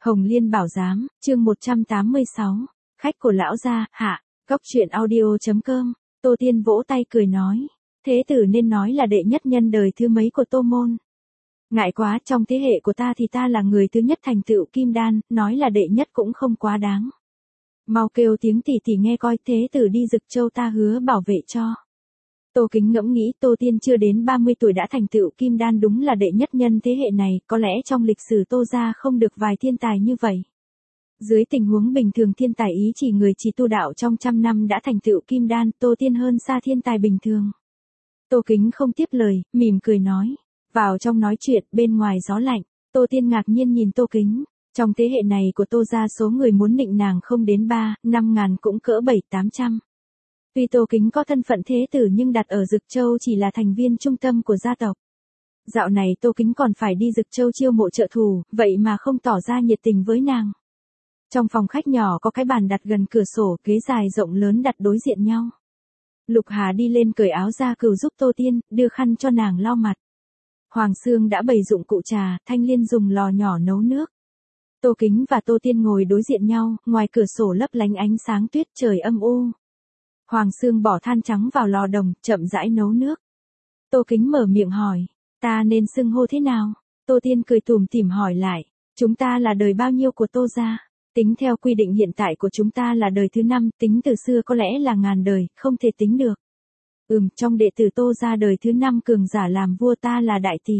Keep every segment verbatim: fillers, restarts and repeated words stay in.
Hồng Liên Bảo Giám, chương một trăm tám mươi sáu, khách của lão gia, hạ, góc truyện audio.com, Tô Tiên vỗ tay cười nói, thế tử nên nói là đệ nhất nhân đời thứ mấy của Tô Môn. Ngại quá, trong thế hệ của ta thì ta là người thứ nhất thành tựu kim đan, nói là đệ nhất cũng không quá đáng. Mau kêu tiếng tỷ tỷ nghe coi, thế tử đi Dực Châu ta hứa bảo vệ cho. Tô Kính ngẫm nghĩ Tô Tiên chưa đến ba mươi tuổi đã thành tựu kim đan đúng là đệ nhất nhân thế hệ này, có lẽ trong lịch sử Tô gia không được vài thiên tài như vậy. Dưới tình huống bình thường thiên tài ý chỉ người chỉ tu đạo trong trăm năm đã thành tựu kim đan, Tô Tiên hơn xa thiên tài bình thường. Tô Kính không tiếp lời, mỉm cười nói, vào trong nói chuyện, bên ngoài gió lạnh. Tô Tiên ngạc nhiên nhìn Tô Kính, trong thế hệ này của Tô gia số người muốn nịnh nàng không đến ba, năm ngàn cũng cỡ bảy, tám trăm. Tuy Tô Kính có thân phận thế tử nhưng đặt ở Dực Châu chỉ là thành viên trung tâm của gia tộc. Dạo này Tô Kính còn phải đi Dực Châu chiêu mộ trợ thủ, vậy mà không tỏ ra nhiệt tình với nàng. Trong phòng khách nhỏ có cái bàn đặt gần cửa sổ, ghế dài rộng lớn đặt đối diện nhau. Lục Hà đi lên cởi áo ra cừu giúp Tô Tiên, đưa khăn cho nàng lau mặt. Hoàng Sương đã bày dụng cụ trà, Thanh Liên dùng lò nhỏ nấu nước. Tô Kính và Tô Tiên ngồi đối diện nhau, ngoài cửa sổ lấp lánh ánh sáng tuyết, trời âm u. Hoàng Sương bỏ than trắng vào lò đồng, chậm rãi nấu nước. Tô Kính mở miệng hỏi, ta nên xưng hô thế nào? Tô Tiên cười tủm tỉm hỏi lại, chúng ta là đời bao nhiêu của Tô gia? Tính theo quy định hiện tại của chúng ta là đời thứ năm, tính từ xưa có lẽ là ngàn đời, không thể tính được. Ừm, trong đệ tử Tô gia đời thứ năm cường giả làm vua ta là đại tỷ.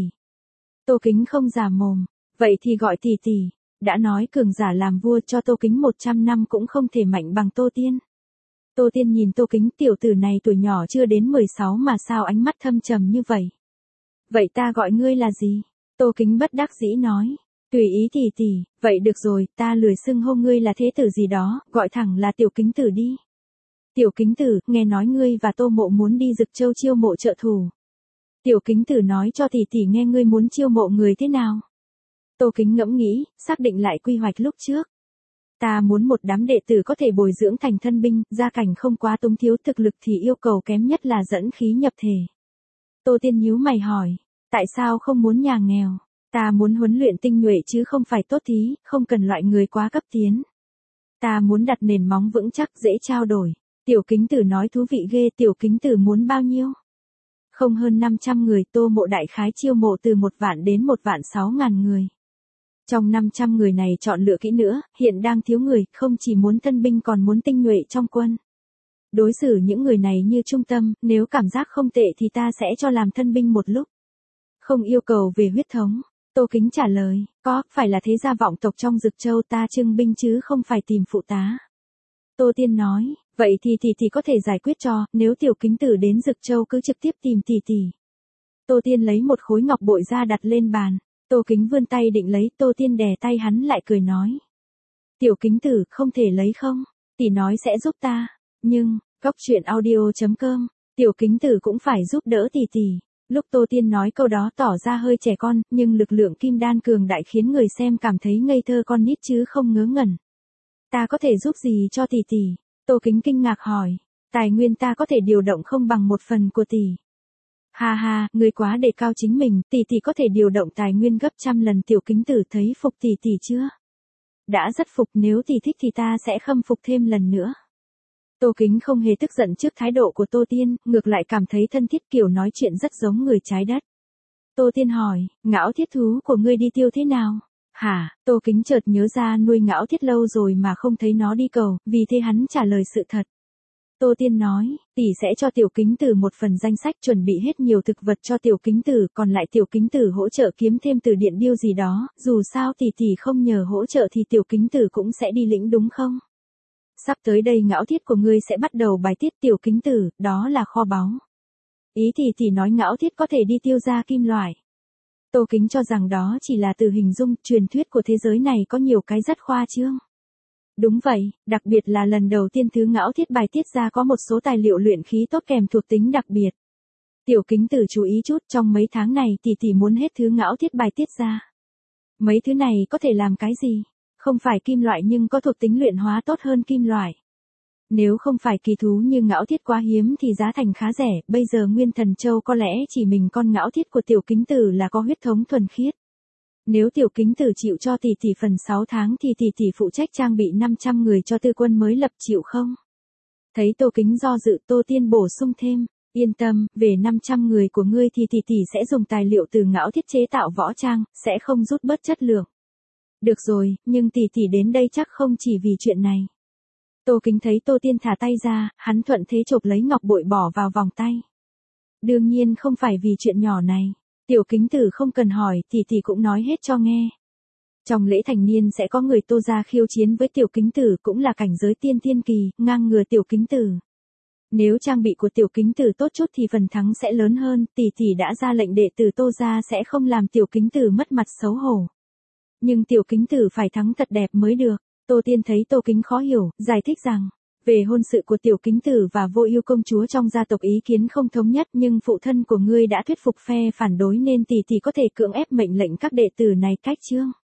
Tô Kính không giả mồm, vậy thì gọi tỷ tỷ. Đã nói cường giả làm vua cho Tô Kính một trăm năm cũng không thể mạnh bằng Tô Tiên. Tô Tiên nhìn Tô Kính, tiểu tử này tuổi nhỏ chưa đến mười sáu mà sao ánh mắt thâm trầm như vậy. Vậy ta gọi ngươi là gì? Tô Kính bất đắc dĩ nói, tùy ý tỷ tỷ, vậy được rồi, ta lười xưng hô ngươi là thế tử gì đó, gọi thẳng là Tiểu Kính tử đi. Tiểu Kính tử, nghe nói ngươi và Tô Mộ muốn đi Dực Châu chiêu mộ trợ thủ. Tiểu Kính tử nói cho tỷ tỷ nghe ngươi muốn chiêu mộ người thế nào. Tô Kính ngẫm nghĩ, xác định lại quy hoạch lúc trước. Ta muốn một đám đệ tử có thể bồi dưỡng thành thân binh, gia cảnh không quá túng thiếu, thực lực thì yêu cầu kém nhất là dẫn khí nhập thể. Tô Tiên nhíu mày hỏi, tại sao không muốn nhà nghèo? Ta muốn huấn luyện tinh nhuệ chứ không phải tốt thí, không cần loại người quá cấp tiến. Ta muốn đặt nền móng vững chắc, dễ trao đổi. Tiểu Kính tử nói thú vị ghê, Tiểu Kính tử muốn bao nhiêu? Không hơn năm trăm người, Tô Mộ đại khái chiêu mộ từ một vạn đến một vạn sáu ngàn người. Trong năm trăm người này chọn lựa kỹ nữa, hiện đang thiếu người, không chỉ muốn thân binh còn muốn tinh nhuệ trong quân. Đối xử những người này như trung tâm, nếu cảm giác không tệ thì ta sẽ cho làm thân binh một lúc. Không yêu cầu về huyết thống. Tô Kính trả lời, có, phải là thế gia vọng tộc trong Dực Châu ta trưng binh chứ không phải tìm phụ tá. Tô Tiên nói, vậy thì tỷ tỷ có thể giải quyết cho, nếu Tiểu Kính tử đến Dực Châu cứ trực tiếp tìm tỷ tỷ. Tô Tiên lấy một khối ngọc bội ra đặt lên bàn. Tô Kính vươn tay định lấy, Tô Tiên đè tay hắn lại cười nói. Tiểu Kính tử, không thể lấy không? Tỷ nói sẽ giúp ta. Nhưng, góc truyện audio.com, Tiểu Kính tử cũng phải giúp đỡ tỷ tỷ. Lúc Tô Tiên nói câu đó tỏ ra hơi trẻ con, nhưng lực lượng kim đan cường đại khiến người xem cảm thấy ngây thơ con nít chứ không ngớ ngẩn. Ta có thể giúp gì cho tỷ tỷ? Tô Kính kinh ngạc hỏi. Tài nguyên ta có thể điều động không bằng một phần của tỷ. Ha ha, người quá đề cao chính mình, tỷ tỷ có thể điều động tài nguyên gấp trăm lần. Tiểu Kính tử thấy phục tỷ tỷ chưa? Đã rất phục, nếu tỷ thích thì ta sẽ khâm phục thêm lần nữa. Tô Kính không hề tức giận trước thái độ của Tô Tiên, ngược lại cảm thấy thân thiết, kiểu nói chuyện rất giống người trái đất. Tô Tiên hỏi, ngão thiết thú của ngươi đi tiêu thế nào? Hả? Tô Kính chợt nhớ ra nuôi ngão thiết lâu rồi mà không thấy nó đi cầu, vì thế hắn trả lời sự thật. Tô Tiên nói, tỷ sẽ cho Tiểu Kính tử một phần danh sách, chuẩn bị hết nhiều thực vật cho Tiểu Kính tử, còn lại Tiểu Kính tử hỗ trợ kiếm thêm từ điện điêu gì đó, dù sao tỷ tỷ không nhờ hỗ trợ thì Tiểu Kính tử cũng sẽ đi lĩnh đúng không? Sắp tới đây ngão thiết của ngươi sẽ bắt đầu bài tiết Tiểu Kính tử, đó là kho báu. Ý thì tỷ nói ngão thiết có thể đi tiêu ra kim loại. Tô Kính cho rằng đó chỉ là từ hình dung, truyền thuyết của thế giới này có nhiều cái rất khoa trương. Đúng vậy, đặc biệt là lần đầu tiên thứ ngão thiết bài tiết ra có một số tài liệu luyện khí tốt kèm thuộc tính đặc biệt. Tiểu Kính tử chú ý chút, trong mấy tháng này tỷ tỷ muốn hết thứ ngão thiết bài tiết ra. Mấy thứ này có thể làm cái gì? Không phải kim loại nhưng có thuộc tính luyện hóa tốt hơn kim loại. Nếu không phải kỳ thú như ngão thiết quá hiếm thì giá thành khá rẻ, bây giờ Nguyên Thần Châu có lẽ chỉ mình con ngão thiết của Tiểu Kính tử là có huyết thống thuần khiết. Nếu tiểu kính tử chịu cho tỷ tỷ phần sáu tháng thì tỷ tỷ phụ trách trang bị năm trăm người cho tư quân mới lập, chịu không? Thấy Tô Kính do dự, Tô Tiên bổ sung thêm, yên tâm, về năm trăm người của ngươi thì tỷ tỷ sẽ dùng tài liệu từ ngão thiết chế tạo võ trang, sẽ không rút bớt chất lượng. Được rồi, nhưng tỷ tỷ đến đây chắc không chỉ vì chuyện này. Tô Kính thấy Tô Tiên thả tay ra, hắn thuận thế chộp lấy ngọc bội bỏ vào vòng tay. Đương nhiên không phải vì chuyện nhỏ này. Tiểu Kính tử không cần hỏi, tỷ tỷ cũng nói hết cho nghe. Trong lễ thành niên sẽ có người Tô gia khiêu chiến với Tiểu Kính tử, cũng là cảnh giới tiên thiên kỳ, ngang ngừa Tiểu Kính tử. Nếu trang bị của Tiểu Kính tử tốt chút thì phần thắng sẽ lớn hơn, tỷ tỷ đã ra lệnh đệ tử Tô gia sẽ không làm Tiểu Kính tử mất mặt xấu hổ. Nhưng Tiểu Kính tử phải thắng thật đẹp mới được. Tô Tiên thấy Tô Kính khó hiểu, giải thích rằng, về hôn sự của Tiểu Kính tử và Vô Ưu công chúa trong gia tộc ý kiến không thống nhất, nhưng phụ thân của ngươi đã thuyết phục phe phản đối nên tỷ tỷ có thể cưỡng ép mệnh lệnh các đệ tử này cách chương.